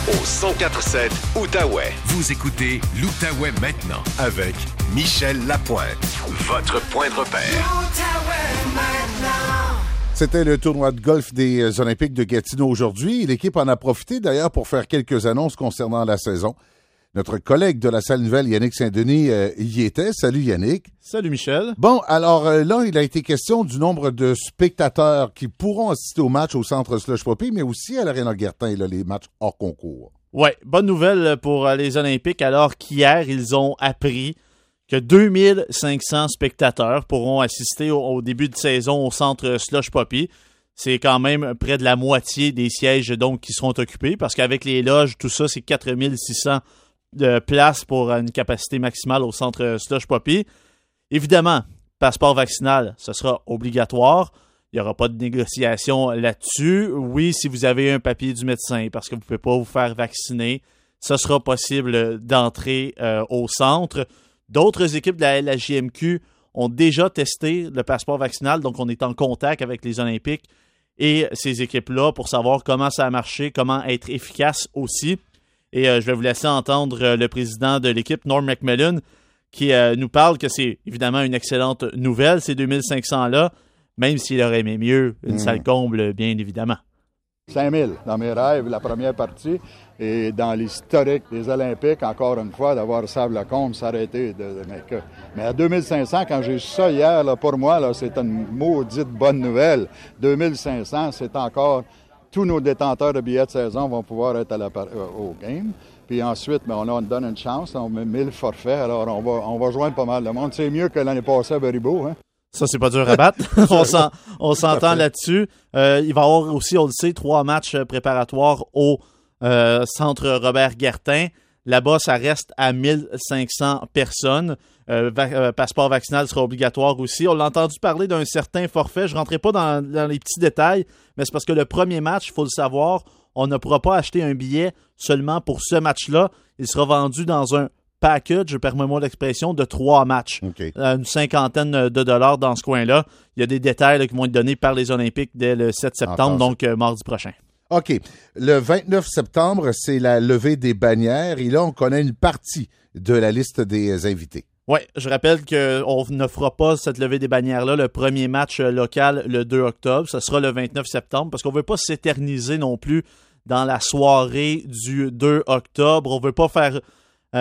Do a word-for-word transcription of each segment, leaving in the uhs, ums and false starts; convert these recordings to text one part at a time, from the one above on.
au cent quatre sept Outaouais. Vous écoutez l'Outaouais maintenant avec Michel Lapointe, votre point de repère. L'Outaouais maintenant. C'était le tournoi de golf des Olympiques de Gatineau aujourd'hui. L'équipe en a profité d'ailleurs pour faire quelques annonces concernant la saison. Notre collègue de la salle nouvelle, Yannick Saint-Denis, euh, y était. Salut Yannick. Salut Michel. Bon, alors euh, là, il a été question du nombre de spectateurs qui pourront assister au match au centre Slush Poppy, mais aussi à l'Arena Guertin, là, les matchs hors concours. Oui, bonne nouvelle pour les Olympiques, alors qu'hier, ils ont appris que deux mille cinq cents spectateurs pourront assister au, au début de saison au centre Slush Poppy. C'est quand même près de la moitié des sièges donc qui seront occupés, parce qu'avec les loges, tout ça, c'est quatre mille six cents de places pour une capacité maximale au centre Slush Poppy. Évidemment, passeport vaccinal, ce sera obligatoire. Il n'y aura pas de négociation là-dessus. Oui, si vous avez un papier du médecin, parce que vous ne pouvez pas vous faire vacciner, ce sera possible d'entrer euh, au centre. D'autres équipes de la L H J M Q ont déjà testé le passeport vaccinal, donc on est en contact avec les Olympiques et ces équipes-là pour savoir comment ça a marché, comment être efficace aussi. Et euh, je vais vous laisser entendre euh, le président de l'équipe, Norm McMillan, qui euh, nous parle que c'est évidemment une excellente nouvelle, ces deux mille cinq cents-là, même s'il aurait aimé mieux une mmh. salle comble, bien évidemment. cinq mille dans mes rêves, la première partie. Et dans l'historique des Olympiques, encore une fois, d'avoir Sable-Lacombe, ça aurait été... De, de, mais, que, mais à deux mille cinq cents, quand j'ai su ça hier, là, pour moi, là, c'est une maudite bonne nouvelle. deux mille cinq cents, c'est encore... Tous nos détenteurs de billets de saison vont pouvoir être à la, au game. Puis ensuite, bien, on leur donne une chance. On met mille forfaits. Alors, on va, on va joindre pas mal de monde. C'est mieux que l'année passée à Baribeau, hein? Ça, c'est pas dur à battre. on, s'en, on s'entend là-dessus. Euh, il va y avoir aussi, on le sait, trois matchs préparatoires au euh, centre Robert-Guertin. Là-bas, ça reste à mille cinq cents personnes. Euh, va- euh, passeport vaccinal sera obligatoire aussi. On l'a entendu parler d'un certain forfait. Je ne rentrerai pas dans, dans les petits détails, mais c'est parce que le premier match, il faut le savoir, on ne pourra pas acheter un billet seulement pour ce match-là. Il sera vendu dans un package, permets-moi l'expression, de trois matchs. Okay. Euh, une cinquantaine de dollars dans ce coin-là. Il y a des détails là, qui vont être donnés par les Olympiques dès le sept septembre, donc euh, mardi prochain. OK. Le vingt-neuf septembre, c'est la levée des bannières. Et là, on connaît une partie de la liste des invités. Oui, je rappelle qu'on ne fera pas cette levée des bannières-là, le premier match local le deux octobre. Ce sera le vingt-neuf septembre parce qu'on ne veut pas s'éterniser non plus dans la soirée du deux octobre. On ne veut pas faire euh,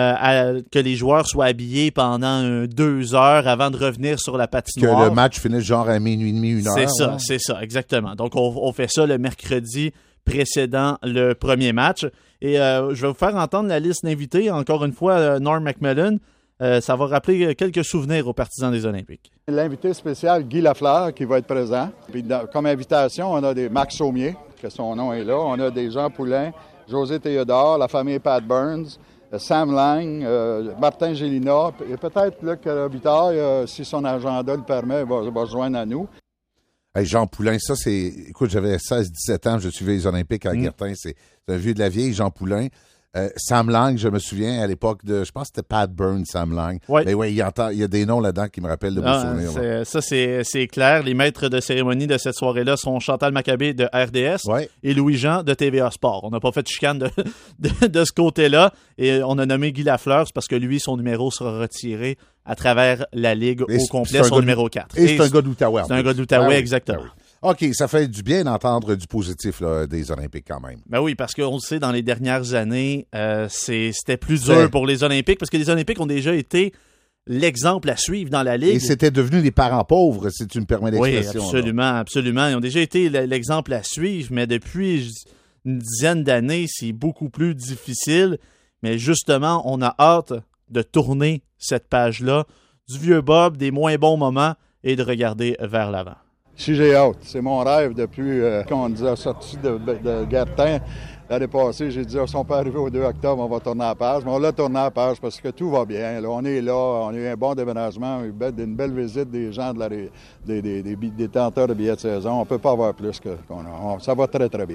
à, que les joueurs soient habillés pendant euh, deux heures avant de revenir sur la patinoire. Que le match finisse genre à minuit et demi, une heure. C'est ça, ouais. c'est ça, exactement. Donc, on, on fait ça le mercredi précédent le premier match. Et euh, je vais vous faire entendre la liste d'invités. Encore une fois, euh, Norm McMillan. Euh, ça va rappeler quelques souvenirs aux partisans des Olympiques. L'invité spécial, Guy Lafleur, qui va être présent. Puis dans, comme invitation, on a des Max Saumier, que son nom est là. On a des Jean Poulain, José Théodore, la famille Pat Burns, Sam Lang, euh, Martin Gélina, et peut-être Luc Robitaille, euh, si son agenda le permet, va, va se joindre à nous. Hey, Jean Poulain, ça c'est... Écoute, j'avais seize dix-sept ans, je suivais les Olympiques à mmh. Guertin. C'est, c'est un vieux de la vieille, Jean Poulain. Euh, Sam Lang, je me souviens, à l'époque de... Je pense que c'était Pat Burns, Sam Lang. Oui. Mais oui, il, entend, il y a des noms là-dedans qui me rappellent de ah, beaux souvenirs. C'est, ça, c'est, c'est clair. Les maîtres de cérémonie de cette soirée-là sont Chantal Maccabé de R D S ouais. et Louis-Jean de T V A Sport. On n'a pas fait de chicane de, de, de ce côté-là. Et on a nommé Guy Lafleur, c'est parce que lui, son numéro sera retiré à travers la Ligue et au complet, son numéro quatre. Et, et c'est un gars d'Outaouais. C'est un gars d'Outaouais, ah oui, exactement. Ah oui. OK, ça fait du bien d'entendre du positif là, des Olympiques quand même. Ben oui, parce qu'on le sait, dans les dernières années, euh, c'est, c'était plus dur c'est... pour les Olympiques, parce que les Olympiques ont déjà été l'exemple à suivre dans la Ligue. Et c'était devenu des parents pauvres, si tu me permets l'expression. Oui, absolument, là. absolument. Ils ont déjà été l'exemple à suivre, mais depuis une dizaine d'années, c'est beaucoup plus difficile. Mais justement, on a hâte de tourner cette page-là, du vieux Bob, des moins bons moments, et de regarder vers l'avant. Si j'ai hâte, c'est mon rêve depuis euh, qu'on nous a sortis de, de Guertin. L'année passée, j'ai dit, si on peut arriver au deux octobre, on va tourner la page. Mais on l'a tourné la page parce que tout va bien. Là. On est là, on a eu un bon déménagement, une belle, une belle visite des gens, de la, des, des, des, des détenteurs de billets de saison. On ne peut pas avoir plus que qu'on a. On, ça va très, très bien.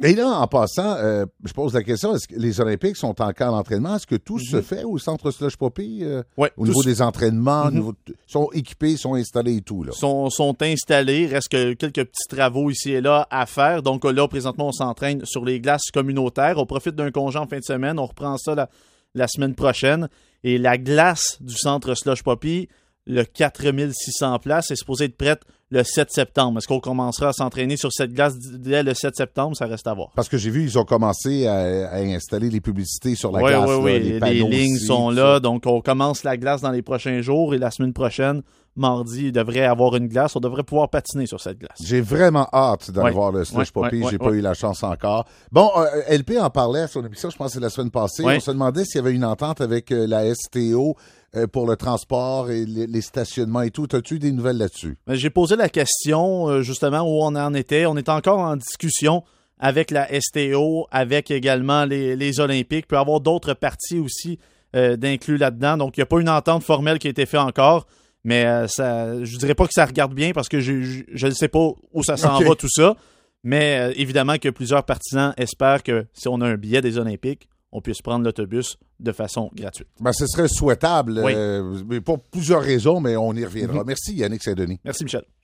Et là, en passant, euh, je pose la question, est-ce que les Olympiques sont en camp d'entraînement? Est-ce que tout mm-hmm. se fait au centre Slush Poppy? Euh, ouais, au niveau se... des entraînements, mm-hmm. au niveau de... sont équipés, sont installés et tout? Là. Sont, sont installés. Il reste que quelques petits travaux ici et là à faire. Donc là, présentement, on s'entraîne sur les glaces communautaires. On profite d'un congé en fin de semaine. On reprend ça la, la semaine prochaine. Et la glace du centre Slush Poppy, le quatre mille six cents places, est supposé être prête le sept septembre. Est-ce qu'on commencera à s'entraîner sur cette glace dès le sept septembre? Ça reste à voir. Parce que j'ai vu, ils ont commencé à, à installer les publicités sur la oui, glace. Oui, oui, les, les, panneaux les lignes aussi, sont ça. là. Donc, on commence la glace dans les prochains jours et la semaine prochaine, mardi, il devrait avoir une glace. On devrait pouvoir patiner sur cette glace. J'ai vraiment hâte d'aller ouais, voir le Slush ouais, Poppy. ouais, J'ai ouais, pas ouais. eu la chance encore. Bon, euh, L P en parlait à son émission, je pense que c'est la semaine passée. Ouais. On se demandait s'il y avait une entente avec euh, la S T O euh, pour le transport et les, les stationnements et tout. As-tu eu des nouvelles là-dessus? J'ai posé la question, euh, justement, où on en était. On est encore en discussion avec la S T O, avec également les, les Olympiques. Il peut y avoir d'autres parties aussi euh, d'inclus là-dedans. Donc, il n'y a pas une entente formelle qui a été faite encore. Mais euh, ça, je dirais pas que ça regarde bien parce que je je ne sais pas où ça s'en okay. va tout ça. Mais euh, évidemment que plusieurs partisans espèrent que si on a un billet des Olympiques, on puisse prendre l'autobus de façon gratuite. Ben, ce serait souhaitable, oui. euh, mais pour plusieurs raisons, mais on y reviendra. Mm-hmm. Merci Yannick Saint-Denis. Merci Michel.